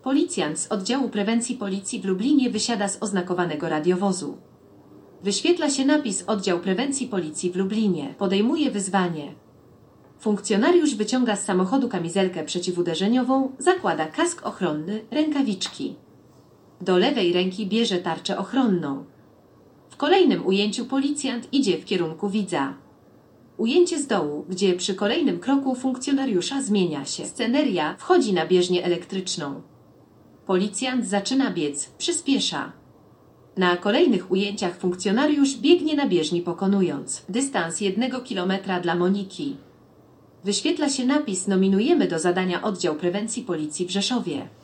Policjant z oddziału prewencji policji w Lublinie wysiada z oznakowanego radiowozu. Wyświetla się napis Oddział Prewencji Policji w Lublinie. Podejmuje wyzwanie. Funkcjonariusz wyciąga z samochodu kamizelkę przeciwuderzeniową, zakłada kask ochronny, rękawiczki. Do lewej ręki bierze tarczę ochronną. W kolejnym ujęciu policjant idzie w kierunku widza. Ujęcie z dołu, gdzie przy kolejnym kroku funkcjonariusza zmienia się. Sceneria wchodzi na bieżnię elektryczną. Policjant zaczyna biec, przyspiesza. Na kolejnych ujęciach funkcjonariusz biegnie na bieżni, pokonując dystans 1 kilometra dla Moniki. Wyświetla się napis: nominujemy do zadania Oddział Prewencji Policji w Rzeszowie.